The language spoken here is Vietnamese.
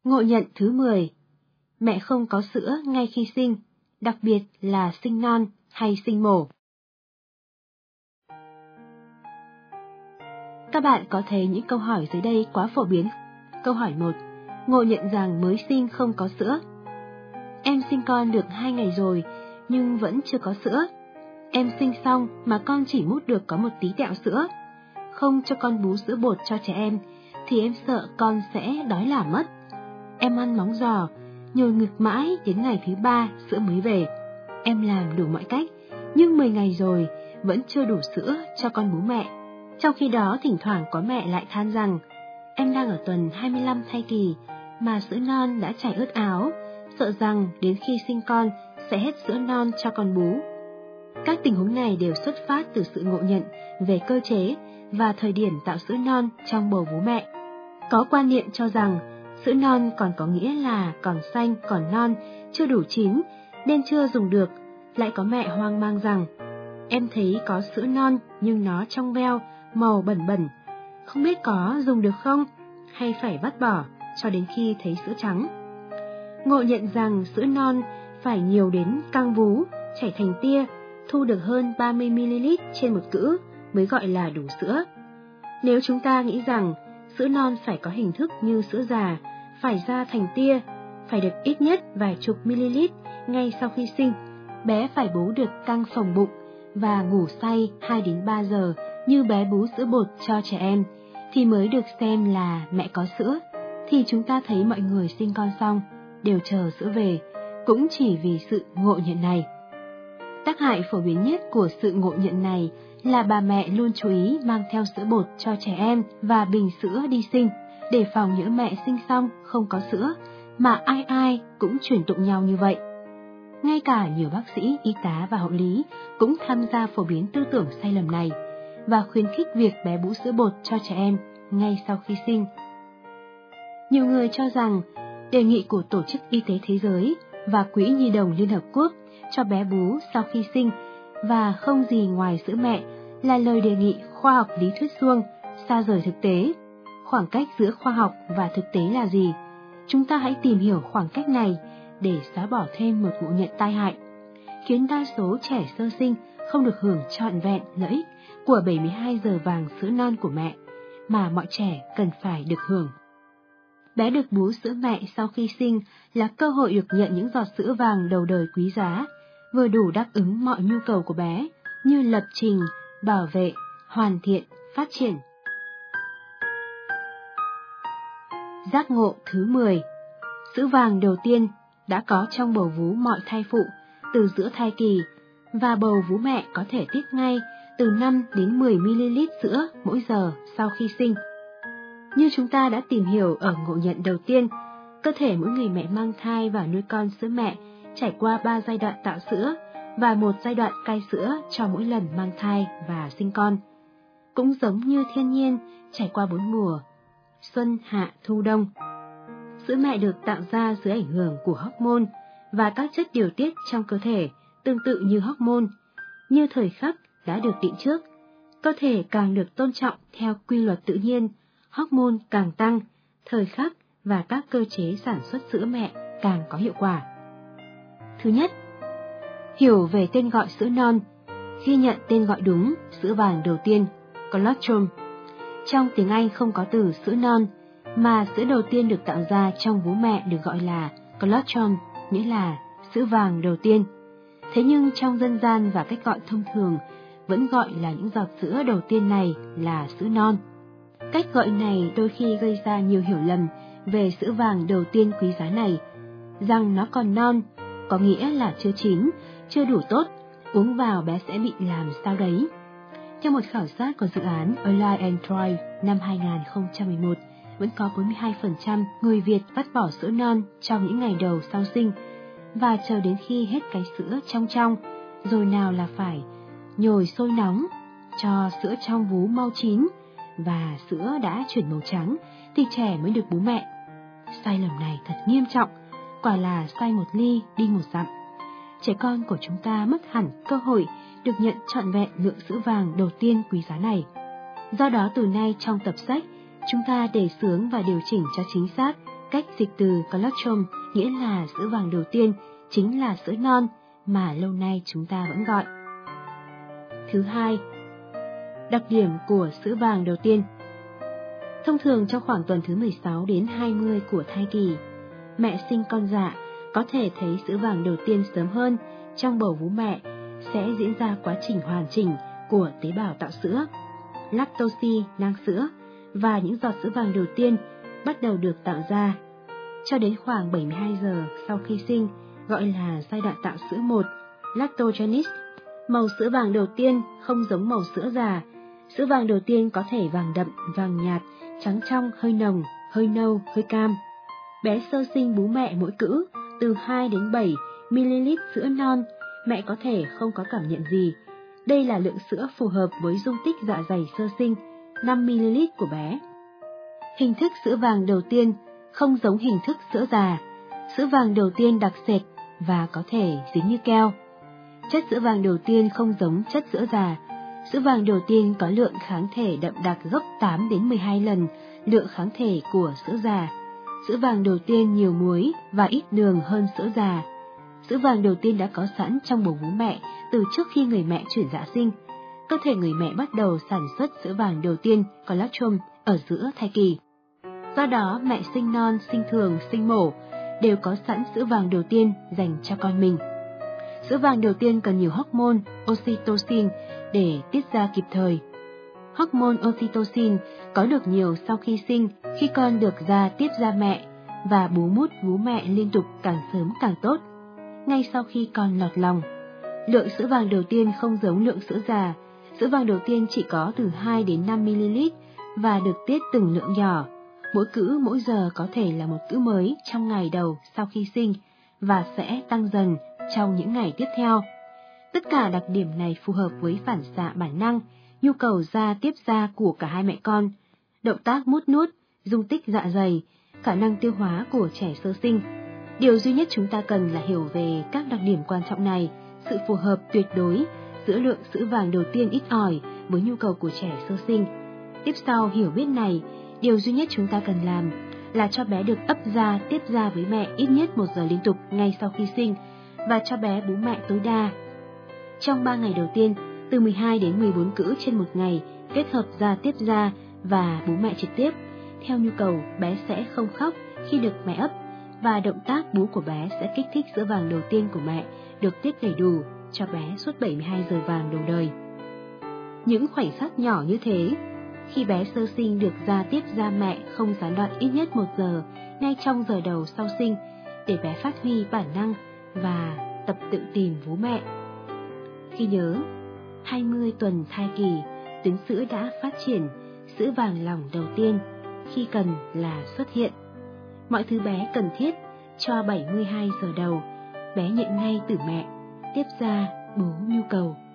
Ngộ nhận thứ 10. Mẹ không có sữa ngay khi sinh, đặc biệt là sinh non hay sinh mổ. Các bạn có thấy những câu hỏi dưới đây quá phổ biến? Câu hỏi 1. Ngộ nhận rằng mới sinh không có sữa. Em sinh con được 2 ngày rồi, nhưng vẫn chưa có sữa. Em sinh xong mà con chỉ mút được có một tí tẹo sữa. Không cho con bú sữa bột cho trẻ em, thì em sợ con sẽ đói lả mất. Em ăn móng giò, nhồi ngực mãi đến ngày thứ 3 sữa mới về. Em làm đủ mọi cách, nhưng 10 ngày rồi vẫn chưa đủ sữa cho con bú mẹ. Trong khi đó thỉnh thoảng có mẹ lại than rằng em đang ở tuần 25 thai kỳ mà sữa non đã chảy ướt áo, sợ rằng đến khi sinh con sẽ hết sữa non cho con bú. Các tình huống này đều xuất phát từ sự ngộ nhận về cơ chế và thời điểm tạo sữa non trong bầu vú mẹ. Có quan niệm cho rằng sữa non còn có nghĩa là còn xanh, còn non, chưa đủ chín nên chưa dùng được. Lại có mẹ hoang mang rằng em thấy có sữa non nhưng nó trong veo, màu bẩn bẩn, không biết có dùng được không hay phải vắt bỏ cho đến khi thấy sữa trắng. Ngộ nhận rằng sữa non phải nhiều đến căng vú, chảy thành tia, thu được hơn 30ml trên một cữ mới gọi là đủ sữa. Nếu chúng ta nghĩ rằng sữa non phải có hình thức như sữa già, phải ra thành tia, phải được ít nhất vài chục ml ngay sau khi sinh, bé phải bú được căng phồng bụng và ngủ say 2 đến 3 giờ như bé bú sữa bột cho trẻ em, thì mới được xem là mẹ có sữa, thì chúng ta thấy mọi người sinh con xong đều chờ sữa về, cũng chỉ vì sự ngộ nhận này. Tác hại phổ biến nhất của sự ngộ nhận này là bà mẹ luôn chú ý mang theo sữa bột cho trẻ em và bình sữa đi sinh, để phòng nhỡ mẹ sinh xong không có sữa, mà ai ai cũng truyền tụng nhau như vậy. Ngay cả nhiều bác sĩ, y tá và hộ lý cũng tham gia phổ biến tư tưởng sai lầm này và khuyến khích việc bé bú sữa bột cho trẻ em ngay sau khi sinh. Nhiều người cho rằng đề nghị của Tổ chức Y tế Thế giới và Quỹ Nhi đồng Liên Hợp Quốc cho bé bú sau khi sinh và không gì ngoài sữa mẹ là lời đề nghị khoa học lý thuyết suông, xa rời thực tế. Khoảng cách giữa khoa học và thực tế là gì? Chúng ta hãy tìm hiểu khoảng cách này để xóa bỏ thêm một ngộ nhận tai hại, khiến đa số trẻ sơ sinh không được hưởng trọn vẹn lợi ích của 72 giờ vàng sữa non của mẹ, mà mọi trẻ cần phải được hưởng. Bé được bú sữa mẹ sau khi sinh là cơ hội được nhận những giọt sữa vàng đầu đời quý giá, vừa đủ đáp ứng mọi nhu cầu của bé như lập trình, bảo vệ, hoàn thiện, phát triển. Giác ngộ thứ 10. Sữa vàng đầu tiên đã có trong bầu vú mọi thai phụ từ giữa thai kỳ, và bầu vú mẹ có thể tiết ngay từ 5 đến 10ml sữa mỗi giờ sau khi sinh. Như chúng ta đã tìm hiểu ở ngộ nhận đầu tiên, cơ thể mỗi người mẹ mang thai và nuôi con sữa mẹ trải qua 3 giai đoạn tạo sữa và 1 giai đoạn cai sữa cho mỗi lần mang thai và sinh con. Cũng giống như thiên nhiên trải qua 4 mùa, xuân, hạ, thu, đông. Sữa mẹ được tạo ra dưới ảnh hưởng của hormone và các chất điều tiết trong cơ thể tương tự như hormone, như thời khắc đã được định trước. Cơ thể càng được tôn trọng theo quy luật tự nhiên, hormone càng tăng, thời khắc và các cơ chế sản xuất sữa mẹ càng có hiệu quả. Thứ nhất, hiểu về tên gọi sữa non, ghi nhận tên gọi đúng sữa vàng đầu tiên, colostrum. Trong tiếng Anh không có từ sữa non, mà sữa đầu tiên được tạo ra trong vú mẹ được gọi là colostrum, nghĩa là sữa vàng đầu tiên. Thế nhưng trong dân gian và cách gọi thông thường vẫn gọi là những giọt sữa đầu tiên này là sữa non. Cách gọi này đôi khi gây ra nhiều hiểu lầm về sữa vàng đầu tiên quý giá này, rằng nó còn non, có nghĩa là chưa chín, chưa đủ tốt, uống vào bé sẽ bị làm sao đấy. Theo một khảo sát của dự án Align and Thrive năm 2011, vẫn có 42% người Việt vắt bỏ sữa non trong những ngày đầu sau sinh, và chờ đến khi hết cái sữa trong, rồi nào là phải nhồi sôi nóng, cho sữa trong vú mau chín, và sữa đã chuyển màu trắng thì trẻ mới được bú mẹ. Sai lầm này thật nghiêm trọng, quả là sai một ly đi một dặm. Trẻ con của chúng ta mất hẳn cơ hội được nhận trọn vẹn lượng sữa vàng đầu tiên quý giá này. Do đó từ nay trong tập sách, chúng ta đề xướng và điều chỉnh cho chính xác cách dịch từ colostrum nghĩa là sữa vàng đầu tiên chính là sữa non mà lâu nay chúng ta vẫn gọi. Thứ hai, đặc điểm của sữa vàng đầu tiên. Thông thường trong khoảng tuần thứ 16 đến 20 của thai kỳ, mẹ sinh con dạ có thể thấy sữa vàng đầu tiên sớm hơn. Trong bầu vú mẹ sẽ diễn ra quá trình hoàn chỉnh của tế bào tạo sữa, lactose, nang sữa, và những giọt sữa vàng đầu tiên bắt đầu được tạo ra. Cho đến khoảng 72 giờ sau khi sinh, gọi là giai đoạn tạo sữa 1, lactogenesis, màu sữa vàng đầu tiên không giống màu sữa già. Sữa vàng đầu tiên có thể vàng đậm, vàng nhạt, trắng trong, hơi nồng, hơi nâu, hơi cam. Bé sơ sinh bú mẹ mỗi cữ từ 2 đến 7 ml sữa non, mẹ có thể không có cảm nhận gì. Đây là lượng sữa phù hợp với dung tích dạ dày sơ sinh 5 ml của bé. Hình thức sữa vàng đầu tiên không giống hình thức sữa già. Sữa vàng đầu tiên đặc sệt và có thể dính như keo. Chất sữa vàng đầu tiên không giống chất sữa già. Sữa vàng đầu tiên có lượng kháng thể đậm đặc gấp 8 đến 12 lần lượng kháng thể của sữa già. Sữa vàng đầu tiên nhiều muối và ít đường hơn sữa già. Sữa vàng đầu tiên đã có sẵn trong bầu vú mẹ từ trước khi người mẹ chuyển dạ sinh. Cơ thể người mẹ bắt đầu sản xuất sữa vàng đầu tiên colostrum ở giữa thai kỳ. Do đó, mẹ sinh non, sinh thường, sinh mổ đều có sẵn sữa vàng đầu tiên dành cho con mình. Sữa vàng đầu tiên cần nhiều hormone oxytocin để tiết ra kịp thời. Hormone oxytocin có được nhiều sau khi sinh, khi con được ra tiếp ra mẹ và bú mút vú mẹ liên tục càng sớm càng tốt. Ngay sau khi con lọt lòng, lượng sữa vàng đầu tiên không giống lượng sữa già. Sữa vàng đầu tiên chỉ có từ 2 đến 5 ml và được tiết từng lượng nhỏ. Mỗi cữ mỗi giờ có thể là một cữ mới trong ngày đầu sau khi sinh và sẽ tăng dần trong những ngày tiếp theo. Tất cả đặc điểm này phù hợp với phản xạ bản năng, nhu cầu ra tiếp ra của cả hai mẹ con, động tác mút nuốt, dung tích dạ dày, khả năng tiêu hóa của trẻ sơ sinh. Điều duy nhất chúng ta cần là hiểu về các đặc điểm quan trọng này, sự phù hợp tuyệt đối giữa lượng sữa vàng đầu tiên ít ỏi với nhu cầu của trẻ sơ sinh. Tiếp sau hiểu biết này, điều duy nhất chúng ta cần làm là cho bé được ấp ra tiếp ra với mẹ ít nhất 1 giờ liên tục ngay sau khi sinh và cho bé bú mẹ tối đa. Trong 3 ngày đầu tiên, từ 12 đến 14 cữ trên một ngày, kết hợp ra tiếp ra và bú mẹ trực tiếp. Theo nhu cầu, bé sẽ không khóc khi được mẹ ấp và động tác bú của bé sẽ kích thích sữa vàng đầu tiên của mẹ được tiết đầy đủ cho bé suốt 72 giờ vàng đầu đời. Những khoảnh khắc nhỏ như thế, khi bé sơ sinh được ra tiếp ra mẹ không gián đoạn ít nhất 1 giờ ngay trong giờ đầu sau sinh để bé phát huy bản năng và tập tự tìm vú mẹ. Khi nhớ, 20 tuần thai kỳ, tuyến sữa đã phát triển, sữa vàng lỏng đầu tiên khi cần là xuất hiện. Mọi thứ bé cần thiết cho 72 giờ đầu, bé nhận ngay từ mẹ, tiếp ra bú nhu cầu.